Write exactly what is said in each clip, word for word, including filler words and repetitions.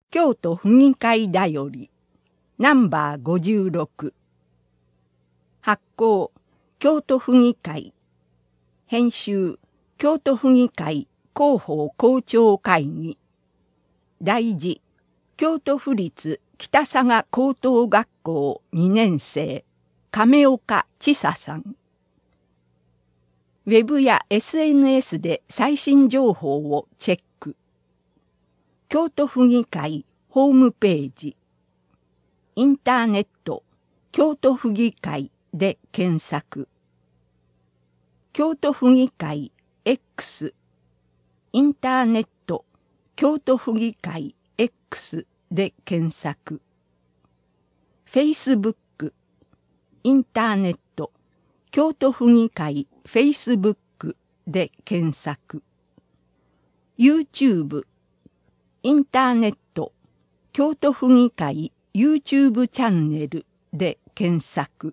京都府議会だよりナンバーごじゅうろく発行京都府議会編集京都府議会広報校長会議題字京都府立北佐賀高等学校にねん生亀岡千佐さん。ウェブや エスエヌエス で最新情報をチェック。京都府議会ホームページインターネット京都府議会で検索。京都府議会 X インターネット京都府議会 X で検索。Facebook インターネット京都府議会 Facebook で検索。YouTube インターネット京都府議会 YouTube チャンネルで検索。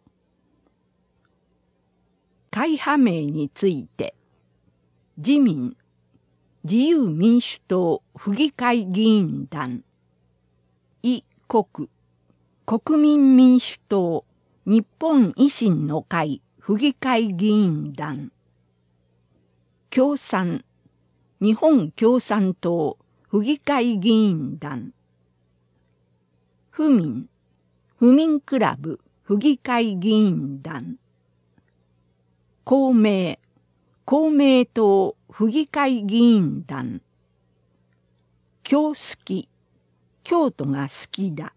会派名について自民自由民主党府議会議員団イ国国民民主党日本維新の会府議会議員団共産日本共産党府議会議員団府民府民クラブ府議会議員団公明公明党府議会議員団京好き京都が好きだ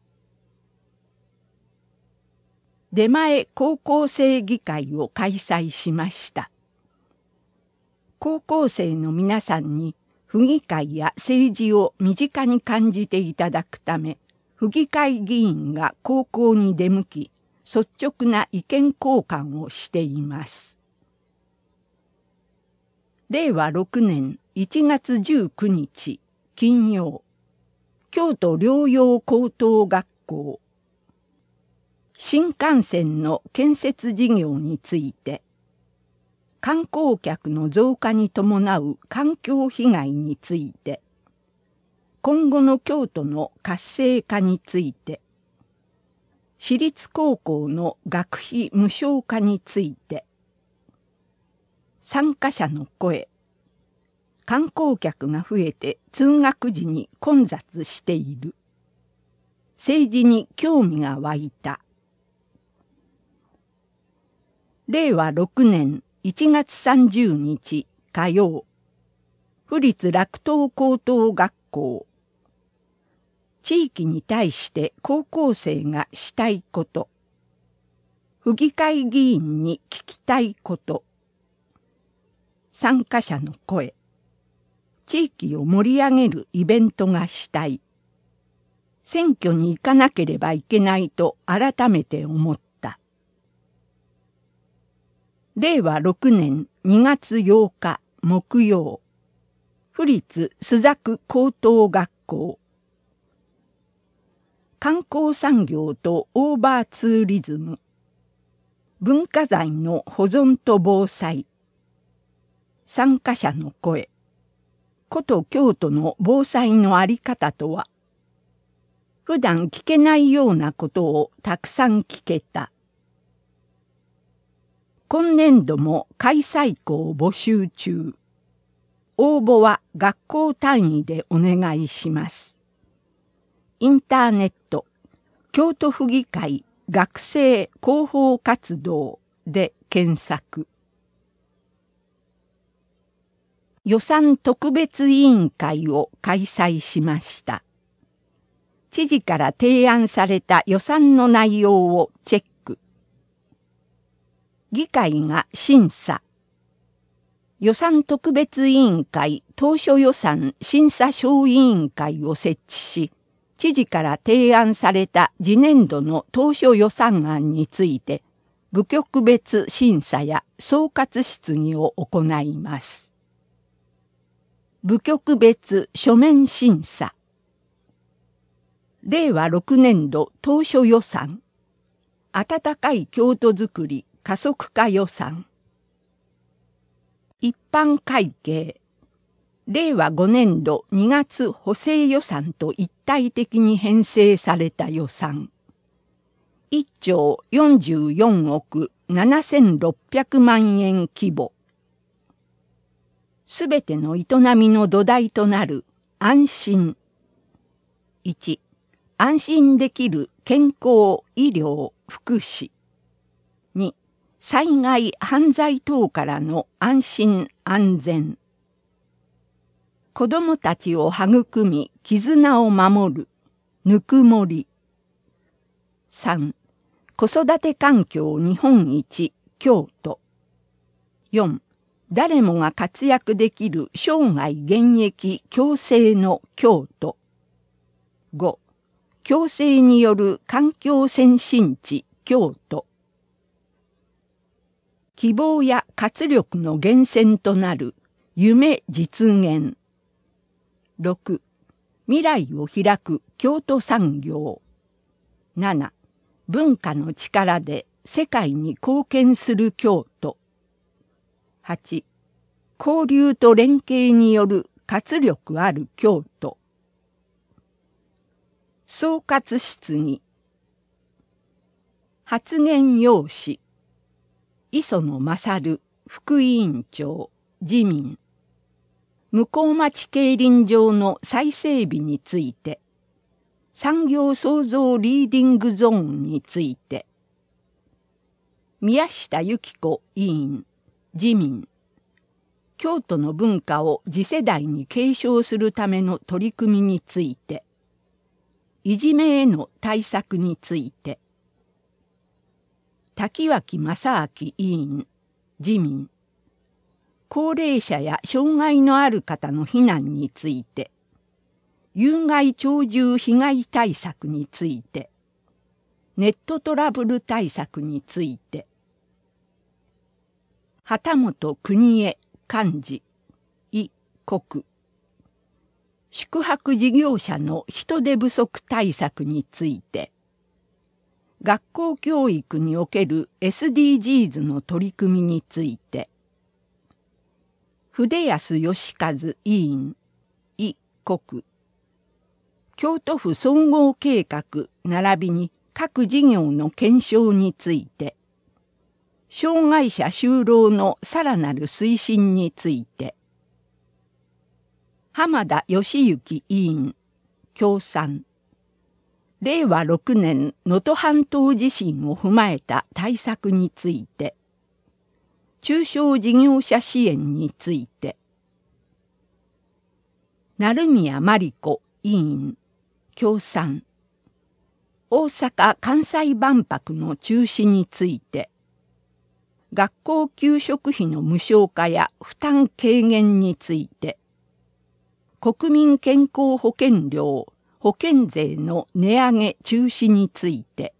出前高校生議会を開催しました。高校生の皆さんに府議会や政治を身近に感じていただくため、府議会議員が高校に出向き、率直な意見交換をしています。れいわろくねんいちがつじゅうくにち金曜、京都療養高等学校新幹線の建設事業について観光客の増加に伴う環境被害について今後の京都の活性化について私立高校の学費無償化について参加者の声観光客が増えて通学時に混雑している政治に興味が湧いたれいわろくねんいちがつさんじゅうにち火曜府立楽東高等学校地域に対して高校生がしたいこと府議会議員に聞きたいこと参加者の声地域を盛り上げるイベントがしたい選挙に行かなければいけないと改めて思ったれいわろくねんにがつようか木曜府立朱雀高等学校観光産業とオーバーツーリズム文化財の保存と防災参加者の声古都京都の防災のあり方とは普段聞けないようなことをたくさん聞けた今年度も開催校募集中。応募は学校単位でお願いします。インターネット、京都府議会学生広報活動で検索。予算特別委員会を開催しました。知事から提案された予算の内容をチェック。議会が審査。予算特別委員会当初予算審査小委員会を設置し、知事から提案された次年度の当初予算案について、部局別審査や総括質疑を行います。部局別書面審査。れいわろくねんど当初予算。温かい京都づくり加速化予算一般会計れいわごねんどにがつ補正予算と一体的に編成された予算。いっちょうよんじゅうよんおくななせんろっぴゃくまんえん規模。すべての営みの土台となる安心。いち、安心できる健康、医療、福祉。に、災害、犯罪等からの安心安全。子どもたちを育み、絆を守る、ぬくもり。さん、子育て環境日本一、京都。よん、誰もが活躍できる生涯現役共生の京都。ご、共生による環境先進地、京都。希望や活力の源泉となる夢実現。ろく、未来を開く京都産業。なな、文化の力で世界に貢献する京都。はち、交流と連携による活力ある京都。総括質疑。発言要旨。磯野勝副委員長、自民。向町競輪場の再整備について。産業創造リーディングゾーンについて。宮下由紀子委員、自民。京都の文化を次世代に継承するための取り組みについて。いじめへの対策について。滝脇正明委員、自民。高齢者や障害のある方の避難について。有害鳥獣被害対策について。ネットトラブル対策について。旗本邦江幹事、イ国。宿泊事業者の人手不足対策について。学校教育における エスディージーズ の取り組みについて。筆安義和委員、イ国。京都府総合計画並びに各事業の検証について。障害者就労のさらなる推進について。浜田義行委員、共産。れいわろくねん能登半島地震を踏まえた対策について。中小事業者支援について。成宮真理子委員、共産。大阪・関西万博の中止について。学校給食費の無償化や負担軽減について。国民健康保険料、保険税の値上げ中止について。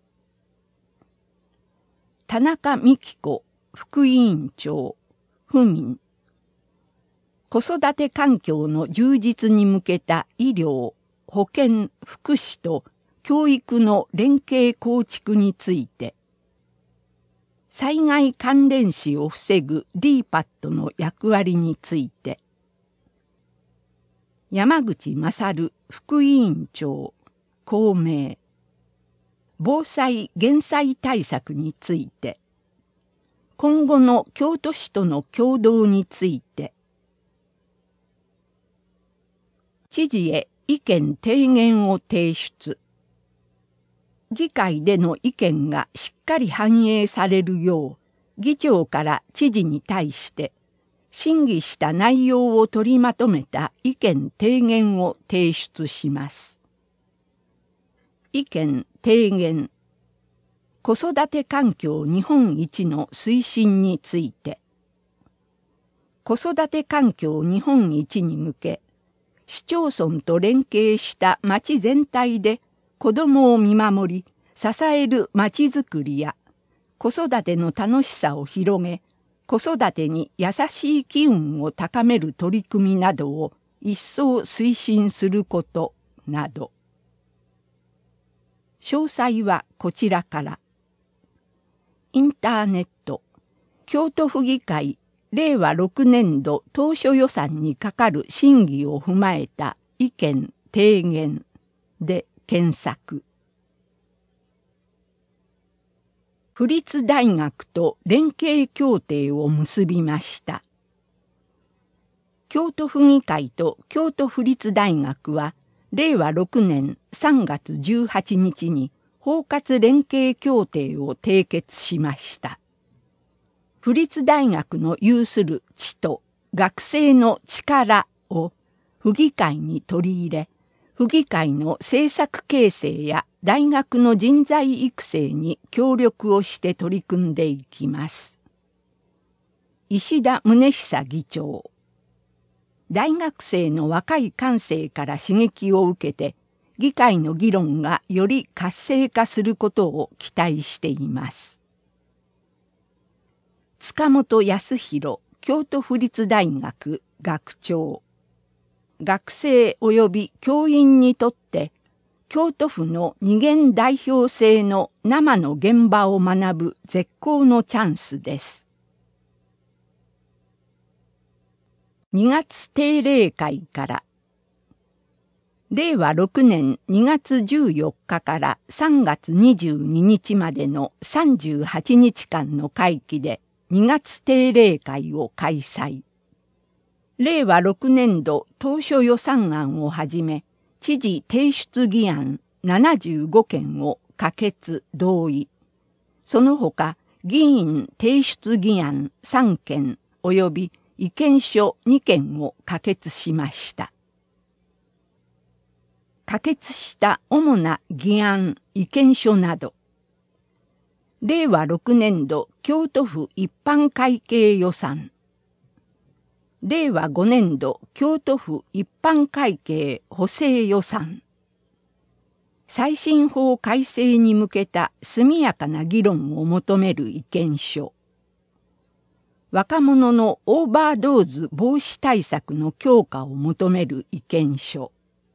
田中美希子副委員長、府民。子育て環境の充実に向けた医療、保健、福祉と教育の連携構築について。災害関連死を防ぐ ディーパット の役割について。山口勝副委員長、公明。防災・減災対策について。今後の京都市との協働について。知事へ意見提言を提出。議会での意見がしっかり反映されるよう、議長から知事に対して、審議した内容を取りまとめた意見提言を提出します。意見提言。子育て環境日本一の推進について。子育て環境日本一に向け、市町村と連携した町全体で子どもを見守り、支えるまちづくりや、子育ての楽しさを広げ、子育てに優しい機運を高める取り組みなどを一層推進することなど。詳細はこちらから。インターネット、京都府議会れいわろくねんど当初予算にかかる審議を踏まえた意見提言で検索。府立大学と連携協定を結びました。京都府議会と京都府立大学はれいわろくねんさんがつじゅうはちにちに包括連携協定を締結しました。府立大学の有する知と学生の力を府議会に取り入れ、府議会の政策形成や大学の人材育成に協力をして取り組んでいきます。石田宗久議長。大学生の若い感性から刺激を受けて、議会の議論がより活性化することを期待しています。塚本康弘京都府立大学学長。学生及び教員にとって京都府の二元代表制の生の現場を学ぶ絶好のチャンスです。にがつ定例会かられいわろくねんにがつじゅうよっかからさんがつにじゅうににちまでのさんじゅうはちにちかんの会期でにがつ定例会を開催。れいわろくねんど当初予算案をはじめ、知事提出議案ななじゅうごけんを可決同意。その他、議員提出議案さんけん及び意見書にけんを可決しました。可決した主な議案意見書など、れいわろくねんど京都府一般会計予算、れいわごねんど京都府一般会計補正予算、再審法改正に向けた速やかな議論を求める意見書、若者のオーバードーズ防止対策の強化を求める意見書、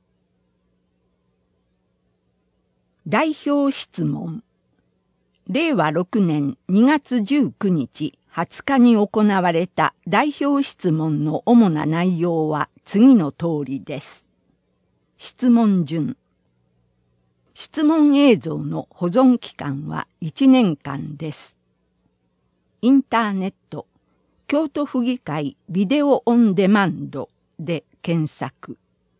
代表質問、れいわろくねんにがつじゅうくにちはつかに行われた代表質問の主な内容は次の通りです。質問順。質問映像の保存期間はいちねんかんです。インターネット、京都府議会ビデオオンデマンドで検索。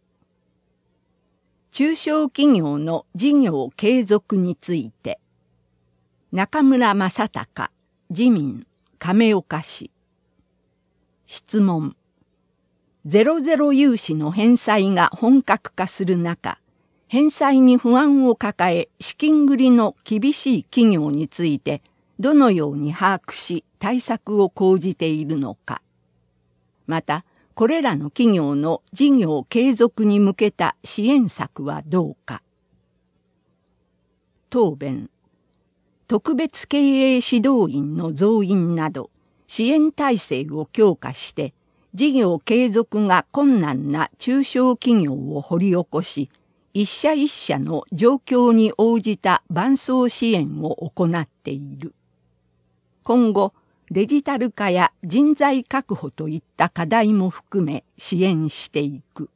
中小企業の事業継続について。中村正隆、自民、亀岡市。質問。ゼロゼロ融資の返済が本格化する中、返済に不安を抱え資金繰りの厳しい企業についてどのように把握し対策を講じているのか。また、これらの企業の事業継続に向けた支援策はどうか。答弁。特別経営指導員の増員など支援体制を強化して事業継続が困難な中小企業を掘り起こし、一社一社の状況に応じた伴走支援を行っている。今後、デジタル化や人材確保といった課題も含め支援していく。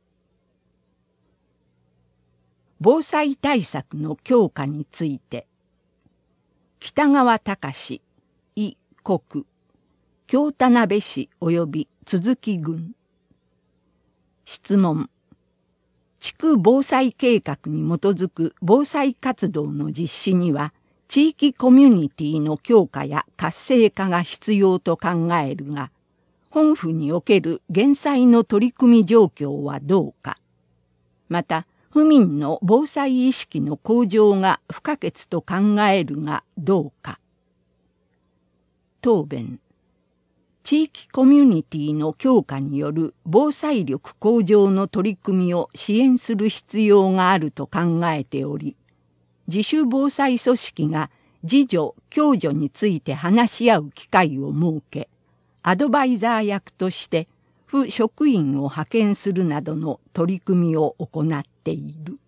防災対策の強化について、北川隆、伊国、京田辺市及び都筑郡。質問。地区防災計画に基づく防災活動の実施には、地域コミュニティの強化や活性化が必要と考えるが、本府における減災の取り組み状況はどうか。また、府民の防災意識の向上が不可欠と考えるがどうか。答弁。地域コミュニティの強化による防災力向上の取り組みを支援する必要があると考えており、自主防災組織が自助・共助について話し合う機会を設け、アドバイザー役として府職員を派遣するなどの取り組みを行っている。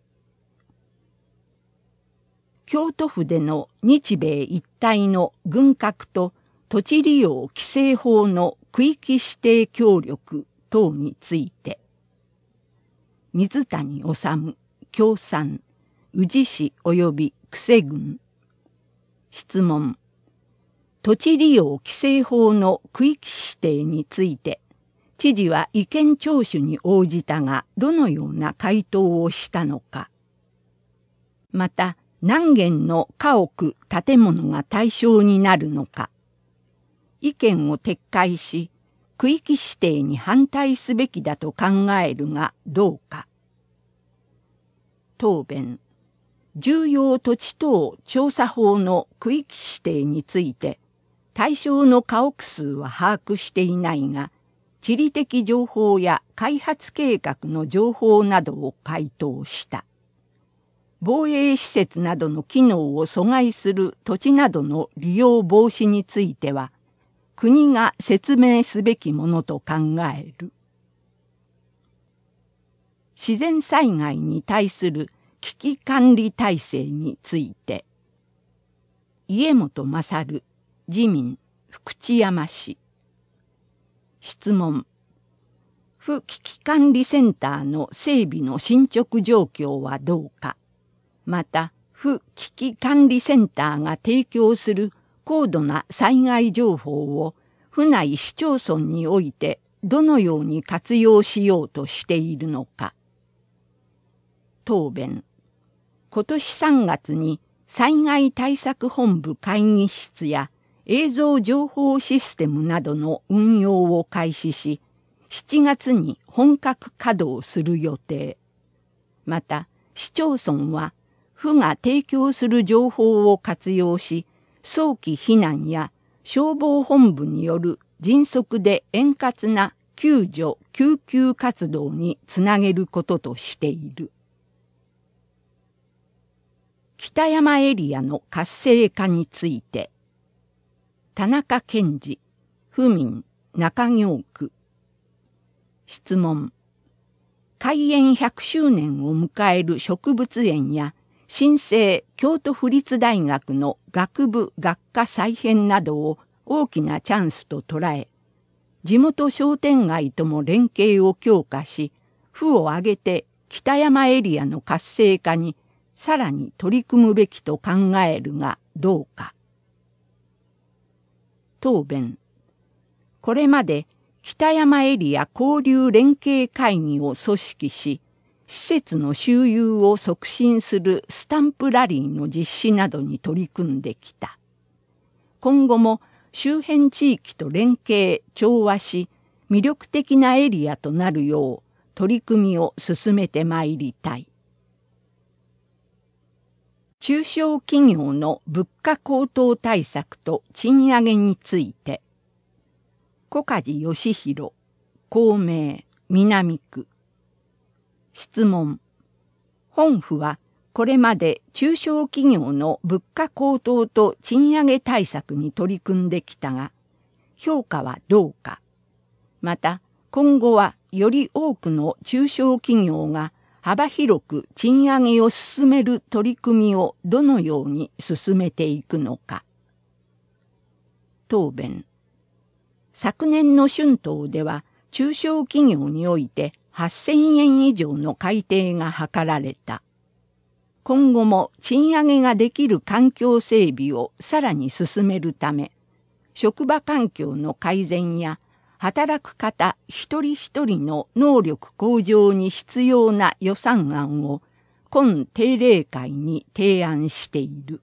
京都府での日米一体の軍拡と土地利用規制法の区域指定協力等について、水谷治共産宇治市及び久世郡。質問。土地利用規制法の区域指定について、知事は意見聴取に応じたが、どのような回答をしたのか。また、何軒の家屋・建物が対象になるのか。意見を撤回し、区域指定に反対すべきだと考えるがどうか。答弁。重要土地等調査法の区域指定について、対象の家屋数は把握していないが、地理的情報や開発計画の情報などを回答した。防衛施設などの機能を阻害する土地などの利用防止については、国が説明すべきものと考える。自然災害に対する危機管理体制について、家本勝、自民、福知山市。質問。府危機管理センターの整備の進捗状況はどうか。また、府危機管理センターが提供する高度な災害情報を府内市町村においてどのように活用しようとしているのか。答弁。今年さんがつに災害対策本部会議室や映像情報システムなどの運用を開始し、しちがつに本格稼働する予定。また、市町村は府が提供する情報を活用し、早期避難や消防本部による迅速で円滑な救助・救急活動につなげることとしている。北山エリアの活性化について、田中健二、府民、中京区。質問。開園ひゃくしゅうねんを迎える植物園や新生京都府立大学の学部学科再編などを大きなチャンスと捉え、地元商店街とも連携を強化し、府を挙げて北山エリアの活性化にさらに取り組むべきと考えるがどうか。答弁。これまで北山エリア交流連携会議を組織し、施設の周遊を促進するスタンプラリーの実施などに取り組んできた。今後も周辺地域と連携・調和し、魅力的なエリアとなるよう取り組みを進めてまいりたい。中小企業の物価高騰対策と賃上げについて、小梶義弘、公明、南区。質問。本府はこれまで中小企業の物価高騰と賃上げ対策に取り組んできたが、評価はどうか。また、今後はより多くの中小企業が幅広く賃上げを進める取り組みをどのように進めていくのか。答弁。昨年の春闘では中小企業においてはっせんえん以上の改定が図られた。今後も賃上げができる環境整備をさらに進めるため、職場環境の改善や働く方一人一人の能力向上に必要な予算案を今定例会に提案している。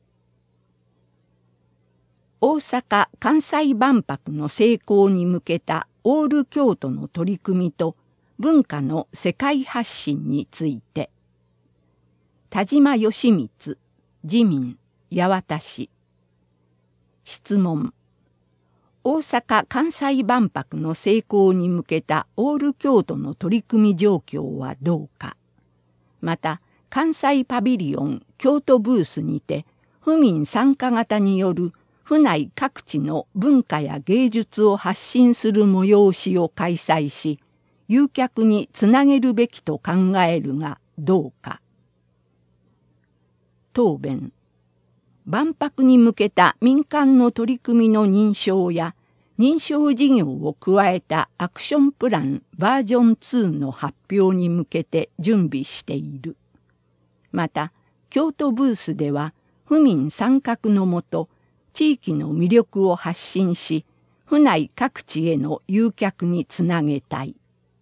大阪・関西万博の成功に向けたオール京都の取り組みと文化の世界発信について、田島義光、自民、八幡市。質問。大阪・関西万博の成功に向けたオール京都の取り組み状況はどうか。また、関西パビリオン京都ブースにて、府民参加型による府内各地の文化や芸術を発信する催しを開催し、誘客につなげるべきと考えるがどうか。答弁。 万博に向けた民間の取り組みの認証や認証事業を加えたアクションプランバージョンツーの発表に向けて準備している。また、京都ブースでは府民参画のもと、地域の魅力を発信し、府内各地への誘客につなげたい。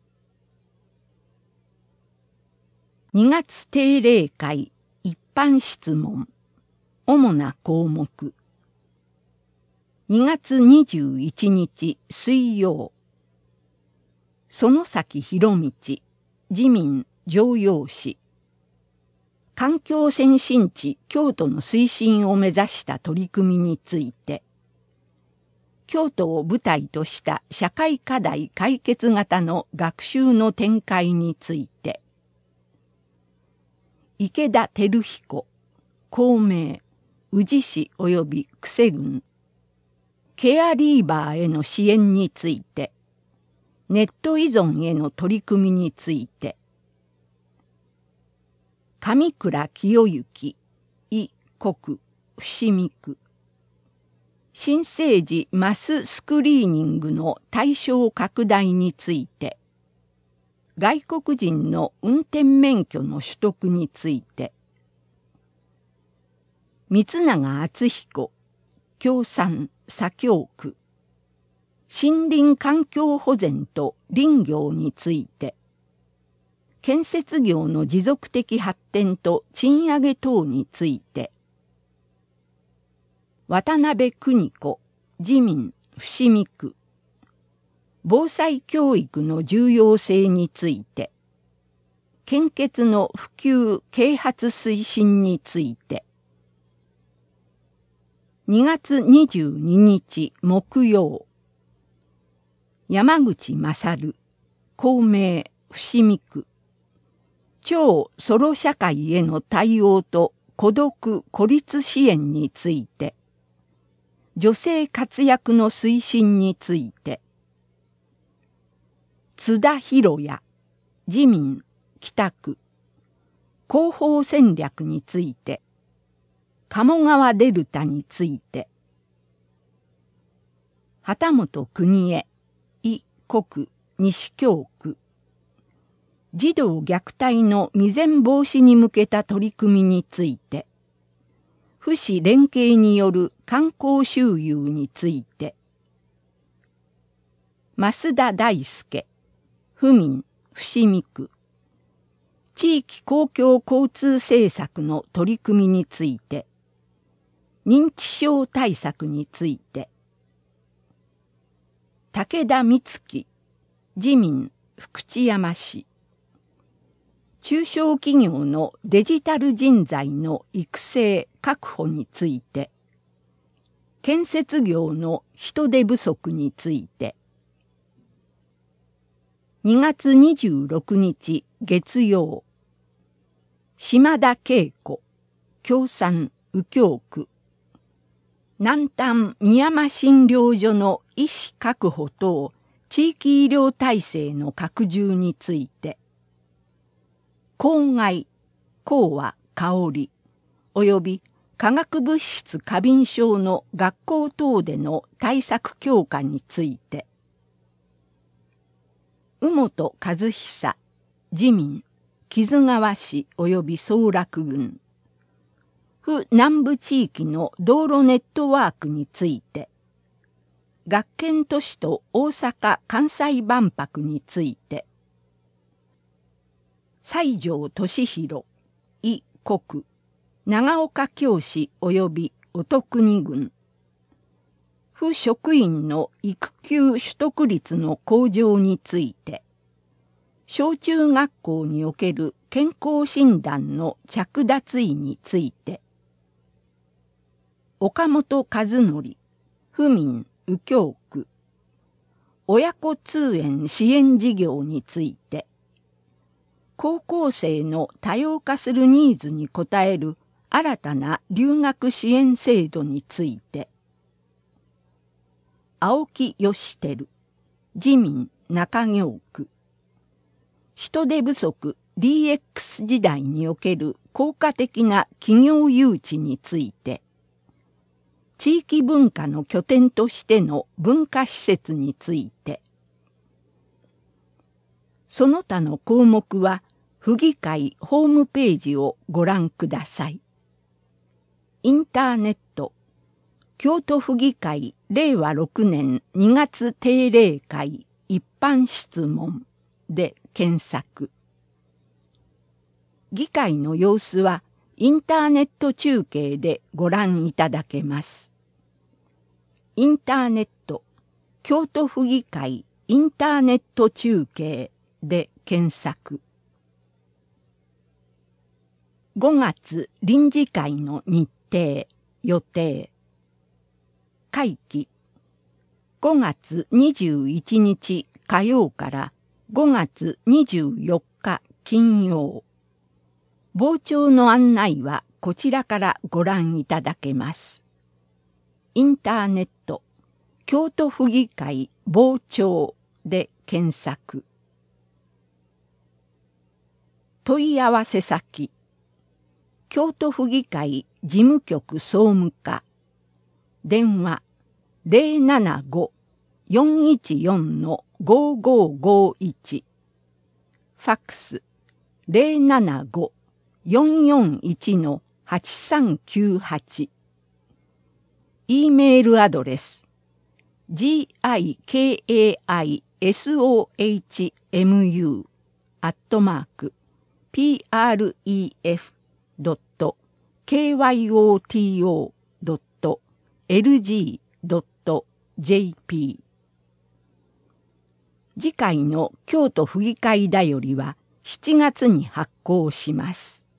にがつ定例会一般質問。主な項目。にがつにじゅういちにち水曜。園崎博道、自民城陽市。環境先進地京都の推進を目指した取り組みについて。京都を舞台とした社会課題解決型の学習の展開について。池田照彦、公明、宇治市及び久世郡。ケアリーバーへの支援について。ネット依存への取り組みについて。上倉清之、伊国、伏見区。新生児マススクリーニングの対象拡大について。外国人の運転免許の取得について。三永敦彦、京産左京区。森林環境保全と林業について。建設業の持続的発展と賃上げ等について。渡辺邦子、自民伏見区。防災教育の重要性について。献血の普及啓発推進について。にがつにじゅうににち木曜。山口勝、公明伏見区。超ソロ社会への対応と孤独・孤立支援について。女性活躍の推進について。津田博也、自民北区。広報戦略について。鴨川デルタについて。旗本邦江、伊国西京区。児童虐待の未然防止に向けた取り組みについて。府市連携による観光周遊について。増田大輔、府民伏見区。地域公共交通政策の取り組みについて。認知症対策について。武田光樹、自民福知山市。中小企業のデジタル人材の育成・確保について。建設業の人手不足について。にがつにじゅうろくにち月曜。島田恵子、京産右京区。南丹美山診療所の医師確保等地域医療体制の拡充について。公害、講和香り、および化学物質過敏症の学校等での対策強化について。宇本和久、自民木津川市および総楽郡。府南部地域の道路ネットワークについて。学研都市と大阪・関西万博について。西条俊弘、伊国、長岡京市および音国郡。府職員の育休取得率の向上について。小中学校における健康診断の着脱医について。岡本和則、府民右京区。親子通園支援事業について。高校生の多様化するニーズに応える新たな留学支援制度について。青木義輝、自民中京区。人手不足 ディーエックス 時代における効果的な企業誘致について。 地域文化の拠点としての文化施設について。その他の項目は、府議会ホームページをご覧ください。インターネット、京都府議会れいわろくねんにがつ定例会一般質問で検索。議会の様子はインターネット中継でご覧いただけます。インターネット、京都府議会インターネット中継で検索。ごがつ臨時会の日程、予定。会期。ごがつにじゅういちにち火曜からごがつにじゅうよっか金曜。傍聴の案内はこちらからご覧いただけます。インターネット、京都府議会傍聴で検索。問い合わせ先。京都府議会事務局総務課。電話ゼロななご よんいちよん ごごごいち。ファックスゼロななご よんよんいち はちさんきゅうはち。E メールアドレス ジーアイケーエーアイエスオーエイチエムユー アットマーク ピーアールイーエフ ドット ケーワイオーティーオー ドット エルジー ドット ジェーピー。次回の京都府議会だよりはしちがつに発行します。